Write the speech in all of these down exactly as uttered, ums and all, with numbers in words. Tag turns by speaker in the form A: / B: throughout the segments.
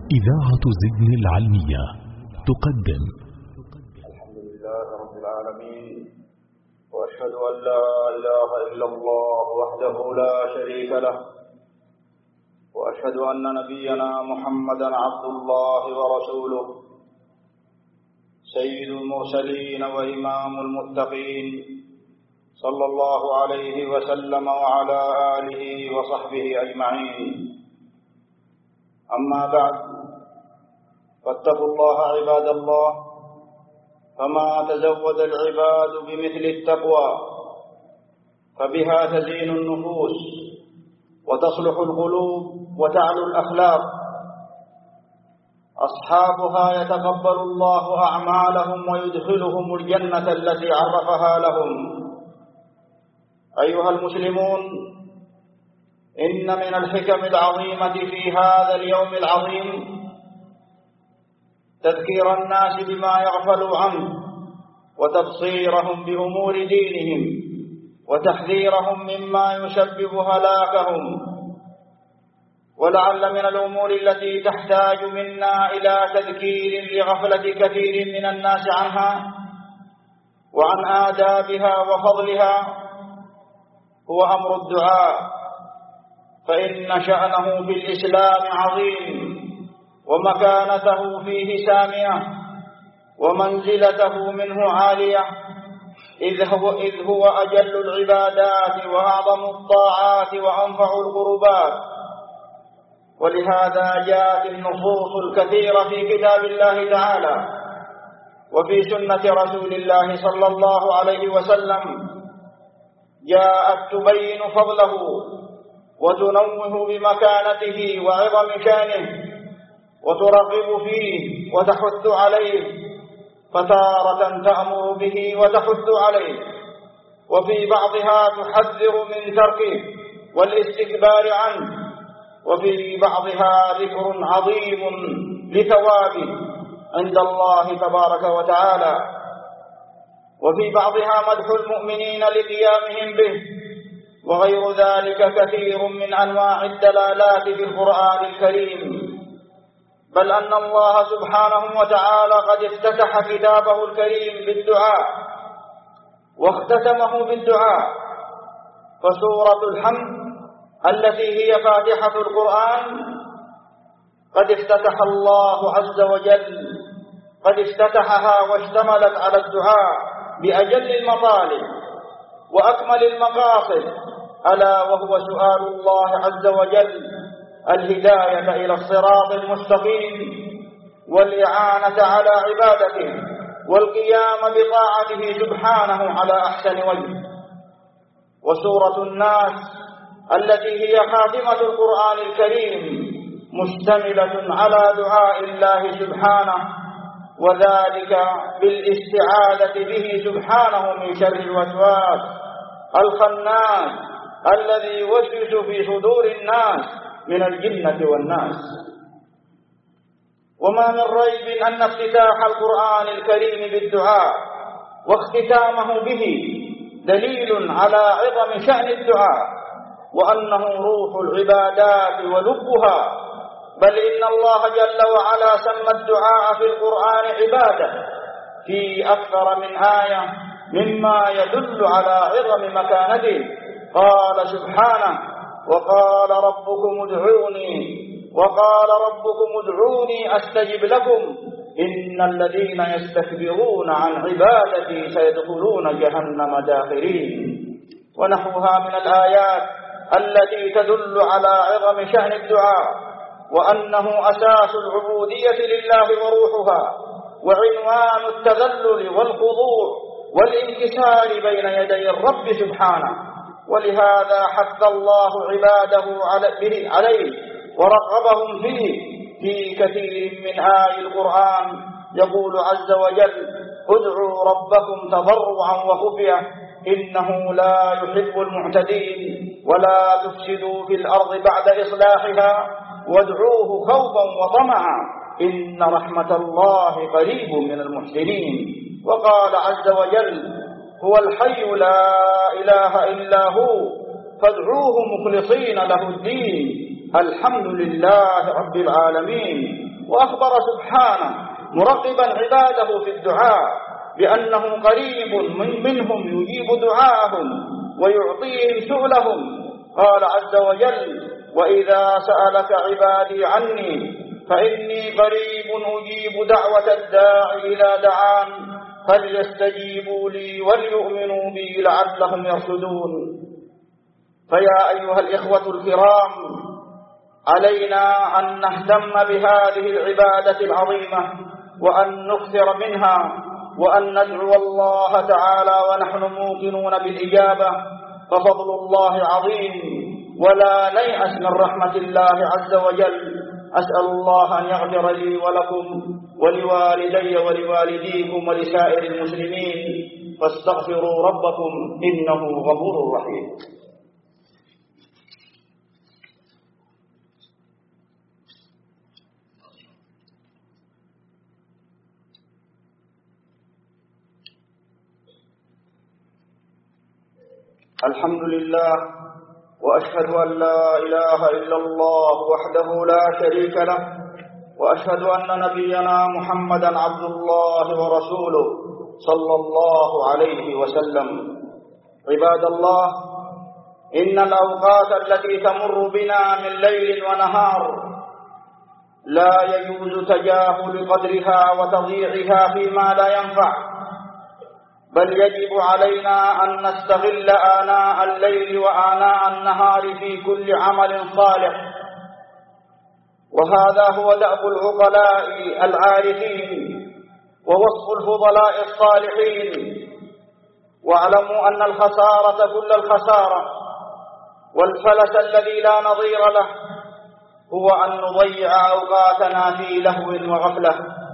A: إذاعة زدن العلمية تقدم.
B: الحمد لله رب العالمين، وأشهد أن لا إله إلا الله وحده لا شريك له، وأشهد أن نبينا محمدا عبد الله ورسوله، سيد المرسلين وإمام المتقين، صلى الله عليه وسلم وعلى آله وصحبه أجمعين. أما بعد، فاتقوا الله عباد الله، فما تزود العباد بمثل التقوى، فبها تزين النفوس وتصلح القلوب وتعلو الأخلاق. أصحابها يتقبل الله أعمالهم ويدخلهم الجنة التي عرفها لهم. أيها المسلمون، إن من الحكم العظيمة في هذا اليوم العظيم تذكير الناس بما يغفلوا عنه، وتبصيرهم بأمور دينهم، وتحذيرهم مما يسبب هلاكهم. ولعل من الأمور التي تحتاج منا إلى تذكير لغفلة كثير من الناس عنها وعن آدابها وفضلها هو أمر الدعاء، فإن شأنه في الإسلام عظيم، ومكانته فيه سامية، ومنزلته منه عالية، إذ هو, إذ هو أجل العبادات وأعظم الطاعات وأنفع القربات. ولهذا جاءت النصوص الكثيرة في كتاب الله تعالى وفي سنة رسول الله صلى الله عليه وسلم، جاءت تبين فضله وتنوه بمكانته وعظم شانه، وترغب فيه وتحث عليه، فتارة تأمر به وتحث عليه، وفي بعضها تحذر من تركه والاستكبار عنه، وفي بعضها ذكر عظيم لثوابه عند الله تبارك وتعالى، وفي بعضها مدح المؤمنين لقيامهم به، وغير ذلك كثير من أنواع الدلالات في القرآن الكريم. بل أن الله سبحانه وتعالى قد افتتح كتابه الكريم بالدعاء واختتمه بالدعاء. فسورة الحمد التي هي فاتحة القرآن قد افتتح الله عز وجل قد افتتحها واشتملت على الدعاء بأجل المطالب وأكمل المقاصد، ألا وهو سؤال الله عز وجل الهداية إلى الصراط المستقيم، والإعانة على عبادته، والقيام بطاعته سبحانه على أحسن وجه. وسورة الناس التي هي خاتمة القرآن الكريم مشتملة على دعاء الله سبحانه، وذلك بالاستعاذة به سبحانه من شر الوسواس الخناس الذي يوسوس في صدور الناس من الجنة والناس. وما من ريب أن افتتاح القرآن الكريم بالدعاء واختتامه به دليل على عظم شأن الدعاء، وأنه روح العبادات ولبها. بل إن الله جل وعلا سمى الدعاء في القرآن عبادة في أكثر من آية، مما يدل على عظم مكانته. قال سبحانه: وقال ربكم ادعوني وقال ربكم ادعوني أستجب لكم إن الذين يستكبرون عن عبادتي سيدخلون جهنم داخرين. ونحوها من الآيات التي تدل على عظم شأن الدعاء، وأنه أساس العبودية لله وروحها، وعنوان التذلل والخضوع والانكسار بين يدي الرب سبحانه. ولهذا حث الله عباده عليه ورغبهم فيه في كثير من آي القرآن. يقول عز وجل: ادعوا ربكم تضرعا وخفية إنه لا يحب المعتدين ولا تفسدوا في الأرض بعد إصلاحها وادعوه خوفا وطمعا إن رحمة الله قريب من المحسنين. وقال عز وجل: هو الحي لا إله إلا هو فادعوه مخلصين له الدين الحمد لله رب العالمين. وأخبر سبحانه مرغبا عباده في الدعاء بأنه قريب من منهم يجيب دعاءهم ويعطيهم سؤلهم. قال عز وجل: وإذا سألك عبادي عني فإني قريب أجيب دعوة الداعي إذا دعان فليستجيبوا لي وليؤمنوا بي لعلهم يرشدون. فيا أيها الإخوة الكرام، علينا أن نهتم بهذه العبادة العظيمة وأن نكثر منها وأن ندعو الله تعالى ونحن موقنون بالإجابة، ففضل الله عظيم ولا نيأس من رحمة الله عز وجل. أسأل الله أن يغفر لي ولكم ولوالدي ولوالديكم ولسائر المسلمين، فاستغفروا ربكم إنه غفور رحيم. الحمد لله، وأشهد أن لا إله إلا الله وحده لا شريك له، وأشهد أن نبينا محمدا عبد الله ورسوله صلى الله عليه وسلم. عباد الله، إن الأوقات التي تمر بنا من ليل ونهار لا يجوز تجاهل قدرها وتضييعها فيما لا ينفع، بل يجب علينا أن نستغل آناء الليل وآناء النهار في كل عمل صالح، وهذا هو دأب العقلاء العارفين ووصف الفضلاء الصالحين. واعلموا أن الخسارة كل الخسارة والفلس الذي لا نظير له هو أن نضيع أوقاتنا في لهو وغفلة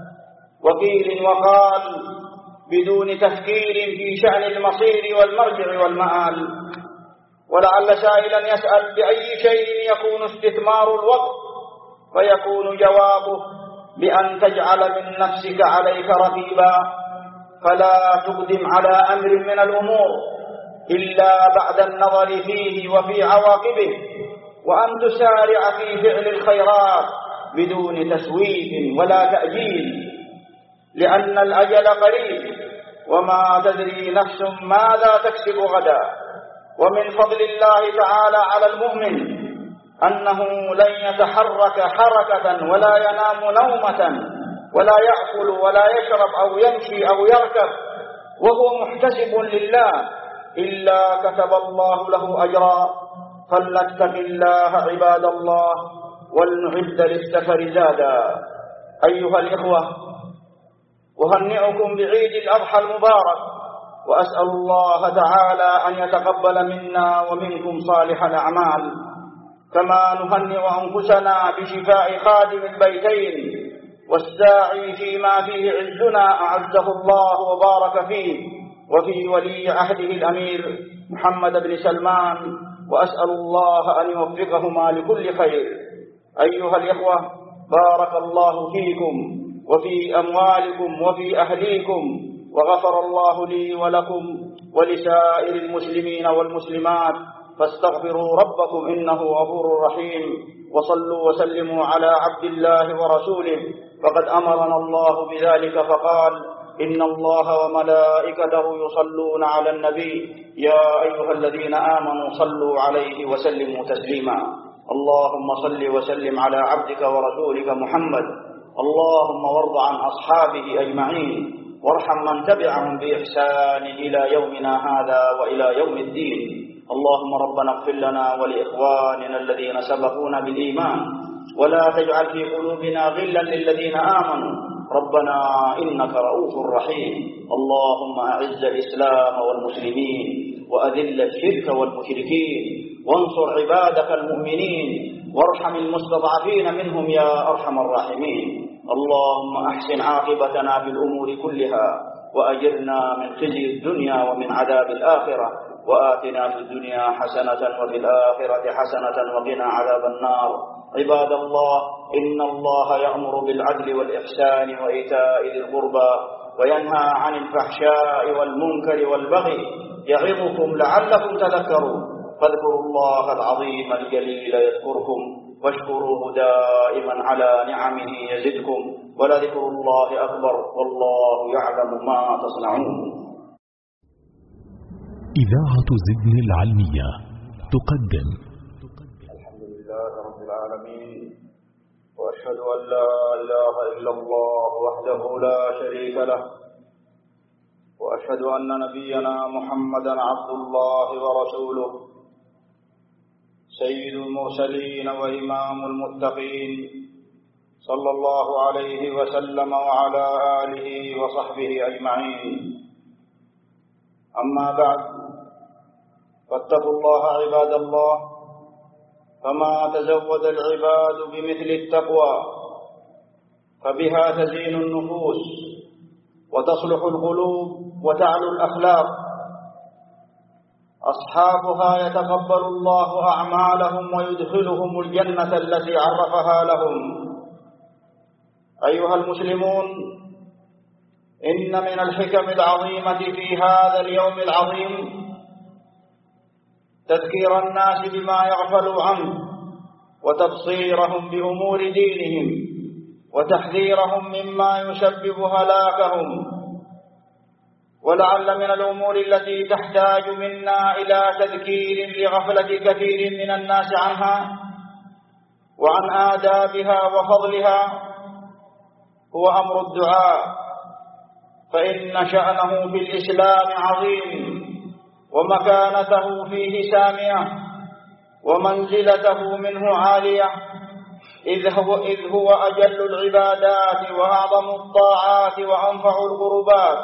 B: وقيل وقال بدون تفكير في شأن المصير والمرجع والمآل. ولعل سائلا يسأل بأي شيء يكون استثمار الوقت، فيكون جوابه بأن تجعل من نفسك عليك رقيبا، فلا تقدم على أمر من الأمور إلا بعد النظر فيه وفي عواقبه، وأن تسارع في فعل الخيرات بدون تسويف ولا تأجيل، لأن الأجل قريب وما تدري نفس ماذا تكسب غدا. ومن فضل الله تعالى على المؤمن أنه لن يتحرك حركة ولا ينام نومة ولا يأكل ولا يشرب أو يمشي أو يركب وهو محتسب لله إلا كتب الله له أجرا. فلنتق الله عباد الله ولنعد للسفر زادا. أيها الإخوة، أهنئكم بعيد الأضحى المبارك، وأسأل الله تعالى أن يتقبل منا ومنكم صالح الأعمال، كما نهنئ أنفسنا بشفاء خادم البيتين والساعي فيما فيه عزنا أعزه الله وبارك فيه، وفي ولي عهده الأمير محمد بن سلمان، وأسأل الله أن يوفقهما لكل خير. أيها الإخوة، بارك الله فيكم وفي أموالكم وفي أهليكم، وغفر الله لي ولكم ولسائر المسلمين والمسلمات، فاستغفروا ربكم إنه غفور رحيم. وصلوا وسلموا على عبد الله ورسوله، فقد أمرنا الله بذلك فقال: إن الله وملائكته يصلون على النبي يا أيها الذين آمنوا صلوا عليه وسلموا تسليما. اللهم صل وسلم على عبدك ورسولك محمد. اللهم وارض عن أصحابه أجمعين، وارحم من تبعهم بإحسان إلى يومنا هذا وإلى يوم الدين. اللهم ربنا اغفر لنا ولإخواننا الذين سبقونا بالإيمان، ولا تجعل في قلوبنا غلا للذين آمنوا، ربنا إنك رؤوف رحيم. اللهم أعز الإسلام والمسلمين، وأذل الشرك والمشركين، وانصر عبادك المؤمنين، وارحم المستضعفين منهم يا أرحم الراحمين. اللهم أحسن عاقبتنا في الأمور كلها، وأجرنا من خزي الدنيا ومن عذاب الآخرة، وآتنا في الدنيا حسنة وفي الآخرة حسنة وقنا عذاب النار. عباد الله، إن الله يأمر بالعدل والإحسان وإيتاء ذي القربى، وينهى عن الفحشاء والمنكر والبغي، يعظكم لعلكم تذكرون. فاذكروا الله العظيم الجليل يذكركم، واشكروه دائما على نعمه يزدكم ولذكر الله أكبر والله يعلم ما تصنعون.
A: إذاعة زدن العلمية تقدم.
B: الحمد لله رب العالمين، وأشهد أن لا إله إلا الله وحده لا شريك له، وأشهد أن نبينا محمدا عبد الله ورسوله سيد المرسلين وإمام المتقين صلى الله عليه وسلم وعلى آله وصحبه أجمعين. أما بعد، فاتقوا الله عباد الله، فما تزود العباد بمثل التقوى، فبها تزين النفوس وتصلح القلوب وتعلو الأخلاق. أصحابها يتقبل الله أعمالهم ويدخلهم الجنة التي عرفها لهم. أيها المسلمون، إن من الحكم العظيمة في هذا اليوم العظيم تذكير الناس بما يغفلوا عنه، وتبصيرهم بأمور دينهم، وتحذيرهم مما يسبب هلاكهم. ولعل من الأمور التي تحتاج منا إلى تذكير لغفلة كثير من الناس عنها وعن آدابها وفضلها هو أمر الدعاء، فإن شأنه في الإسلام عظيم، ومكانته فيه سامية، ومنزلته منه عالية، إذ هو, إذ هو أجل العبادات وأعظم الطاعات وأنفع القربات.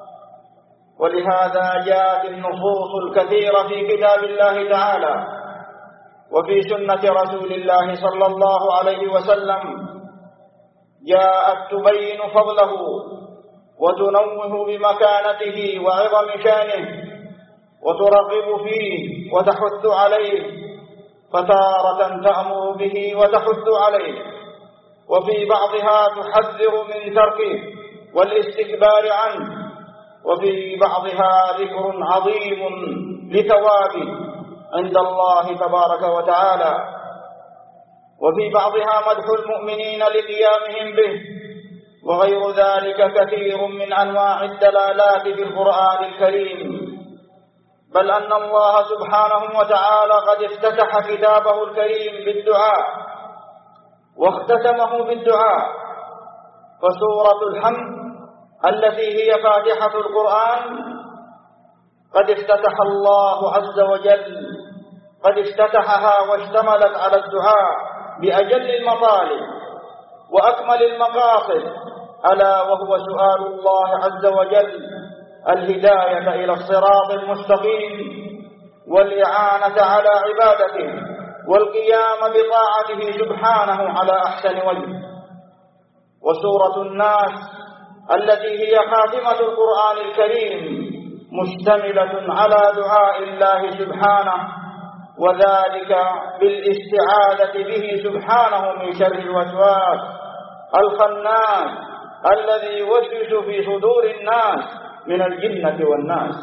B: ولهذا جاءت النصوص الكثيرة في كتاب الله تعالى وفي سنة رسول الله صلى الله عليه وسلم، جاءت تبين فضله وتنوه بمكانته وعظم شانه، وترغب فيه وتحث عليه، فتارة تأمر به وتحث عليه، وفي بعضها تحذر من تركه والاستكبار عنه، وفي بعضها ذكر عظيم لثوابه عند الله تبارك وتعالى، وفي بعضها مدح المؤمنين لقيامهم به، وغير ذلك كثير من أنواع الدلالات في القرآن الكريم. بل أن الله سبحانه وتعالى قد افتتح كتابه الكريم بالدعاء واختتمه بالدعاء. فسورة الحمد التي هي فاتحة القرآن قد افتتح الله عز وجل قد افتتحها واشتملت على الدعاء بأجل المطالب وأكمل المقاصد، ألا وهو سؤال الله عز وجل الهداية إلى الصراط المستقيم، والإعانة على عبادته، والقيام بطاعته سبحانه على أحسن وجه. وسورة الناس التي هي خاتمة القرآن الكريم مشتملة على دعاء الله سبحانه، وذلك بالاستعاذة به سبحانه من شر الوسواس الخناس الذي يوسوس في صدور الناس من الجنة والناس.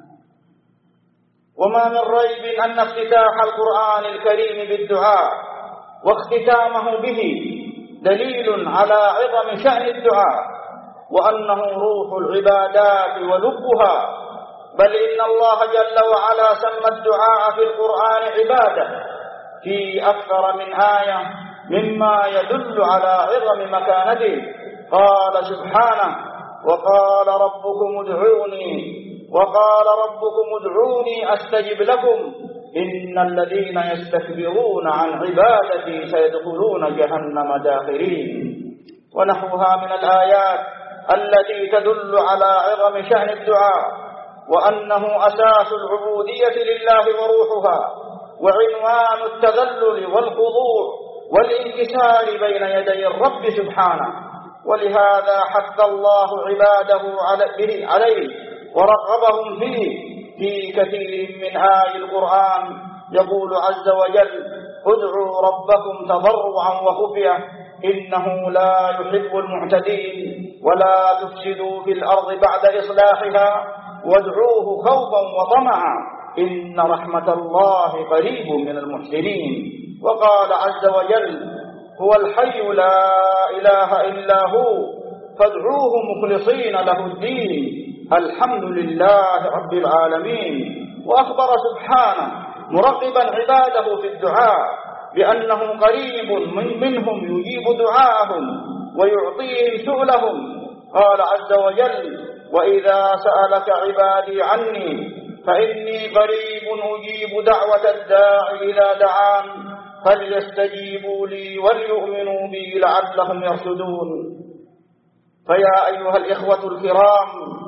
B: وما من ريب أن افتتاح القرآن الكريم بالدعاء واختتامه به دليل على عظم شأن الدعاء، وأنه روح العبادات ولبها. بل إن الله جل وعلا سمى الدعاء في القرآن عبادة في أكثر من آية، مما يدل على عظم مكانته. قال سبحانه: وقال ربكم ادعوني وقال ربكم ادعوني أستجب لكم إن الذين يستكبرون عن عبادتي سيدخلون جهنم داخرين. ونحوها من الآيات التي تدل على عظم شأن الدعاء، وأنه أساس العبودية لله وروحها، وعنوان التذلل والخضوع والانكسار بين يدي الرب سبحانه. ولهذا حث الله عباده عليه ورغبهم فيه في كثير من آي القرآن. يقول عز وجل: ادعوا ربكم تضرعا وخفية إنه لا يحب المعتدين ولا تفسدوا في الأرض بعد إصلاحها وادعوه خوفا وطمعا إن رحمة الله قريب من المحسنين. وقال عز وجل: هو الحي لا إله إلا هو فادعوه مخلصين له الدين الحمد لله رب العالمين. وأخبر سبحانه مرغبا عباده في الدعاء بأنه قريب من منهم يجيب دعاءهم ويعطيهم سؤلهم. قال عز وجل: وإذا سألك عبادي عني فإني قريب أجيب دعوة الداعي إذا دعان فليستجيبوا لي وليؤمنوا بي لعلهم يرشدون. فيا أيها الإخوة الكرام،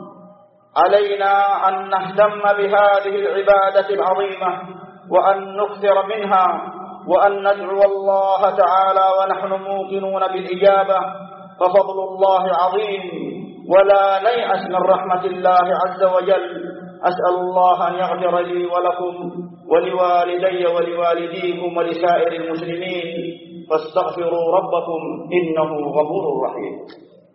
B: علينا أن نهتم بهذه العبادة العظيمة وأن نكثر منها وأن ندعو الله تعالى ونحن موقنون بالإجابة، ففضل الله عظيم ولا نيأس من رحمة الله عز وجل. أسأل الله أن يغفر لي ولكم ولوالدي ولوالديكم ولسائر المسلمين، فاستغفروا ربكم إنه غفور رحيم.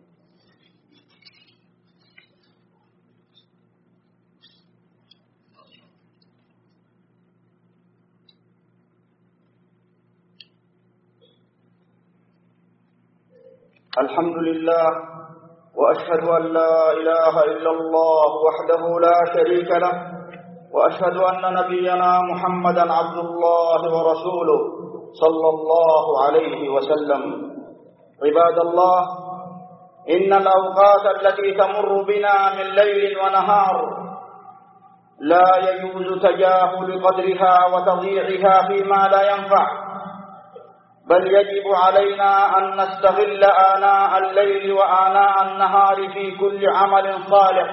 B: الحمد لله، وأشهد أن لا إله إلا الله وحده لا شريك له، وأشهد أن نبينا محمدا عبد الله ورسوله صلى الله عليه وسلم. عباد الله، إن الأوقات التي تمر بنا من ليل ونهار لا يجوز تجاهل قدرها وتضييعها فيما لا ينفع، بل يجب علينا أن نستغل آناء الليل وآناء النهار في كل عمل صالح،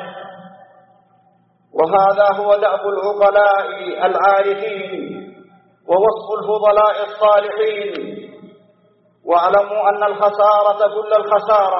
B: وهذا هو دأب العقلاء العارفين ووصف الفضلاء الصالحين. واعلموا أن الخسارة كل الخسارة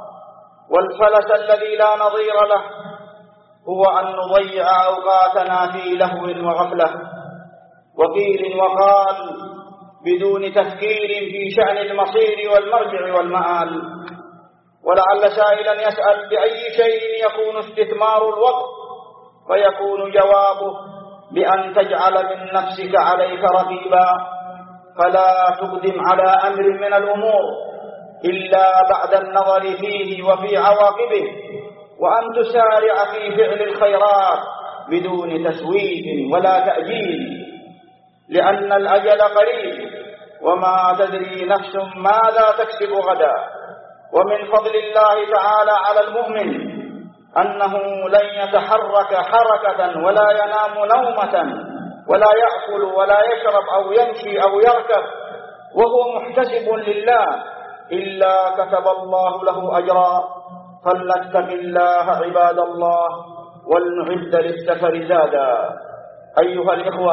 B: والفلس الذي لا نظير له هو أن نضيع أوقاتنا في لهو وغفلة وقيل وقال بدون تفكير في شأن المصير والمرجع والمآل. ولعل سائلا يسأل: بأي شيء يكون استثمار الوقت؟ فيكون جوابه: بأن تجعل من نفسك عليك رقيبا، فلا تقدم على أمر من الأمور إلا بعد النظر فيه وفي عواقبه، وأن تسارع في فعل الخيرات بدون تسويف ولا تأجيل، لأن الأجل قريب وما تدري نفس ماذا تكسب غدا. ومن فضل الله تعالى على المؤمن أنه لن يتحرك حركة ولا ينام نومة ولا يأكل ولا يشرب أو يمشي أو يركب وهو محتسب لله إلا كتب الله له أجرا. فلنتق الله عباد الله ولنعد للسفر زادا. أيها الإخوة،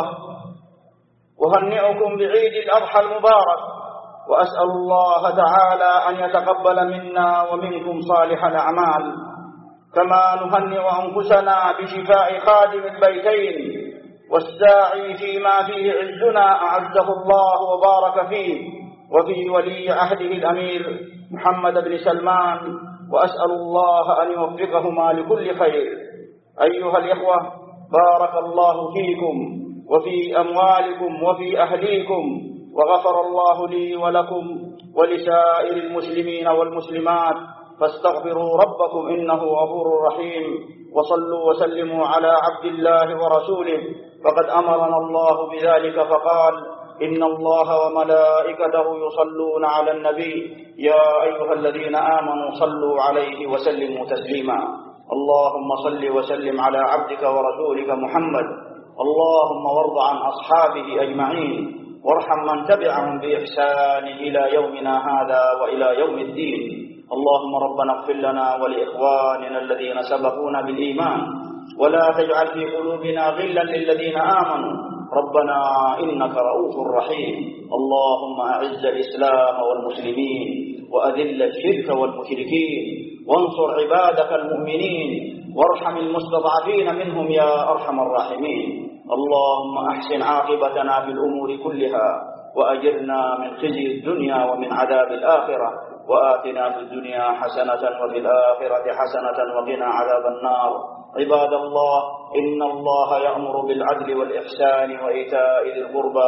B: أهنئكم بعيد الأضحى المبارك، وأسأل الله تعالى أن يتقبل منا ومنكم صالح الأعمال، كما نهنئ أنفسنا بشفاء خادم البيتين والساعي فيما فيه عزنا أعزه الله وبارك فيه، وفي ولي عهده الأمير محمد بن سلمان، وأسأل الله أن يوفقهما لكل خير. أيها الإخوة، بارك الله فيكم وفي أموالكم وفي أهليكم، وغفر الله لي ولكم ولسائر المسلمين والمسلمات، فاستغفروا ربكم إنه غفور رحيم. وصلوا وسلموا على عبد الله ورسوله، فقد أمرنا الله بذلك فقال: إن الله وملائكته يصلون على النبي يا أيها الذين آمنوا صلوا عليه وسلموا تسليما. اللهم صل وسلم على عبدك ورسولك محمد. اللهم وارض عن أصحابه أجمعين، وارحم من تبعهم بإحسان إلى يومنا هذا وإلى يوم الدين. اللهم ربنا اغفر لنا ولإخواننا الذين سبقونا بالإيمان، ولا تجعل في قلوبنا غلا للذين آمنوا، ربنا إنك رؤوف رحيم. اللهم أعز الإسلام والمسلمين، وأذل الشرك والمشركين، وانصر عبادك المؤمنين، وارحم المستضعفين منهم يا أرحم الراحمين. اللهم أحسن عاقبتنا في الأمور كلها، وأجرنا من خزي الدنيا ومن عذاب الآخرة، وآتنا في الدنيا حسنة وفي الآخرة حسنة وقنا عذاب النار. عباد الله، إن الله يأمر بالعدل والإحسان وإيتاء ذي القربى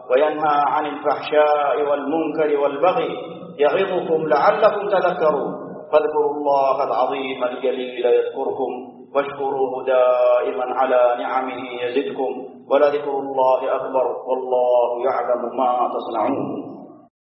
B: وينهى عن الفحشاء والمنكر والبغي يعظكم لعلكم تذكرون فاذكروا الله العظيم الجليل يذكركم واشكروه دائما على نعمه يزدكم ولذكر الله أكبر والله يعلم ما تصنعون.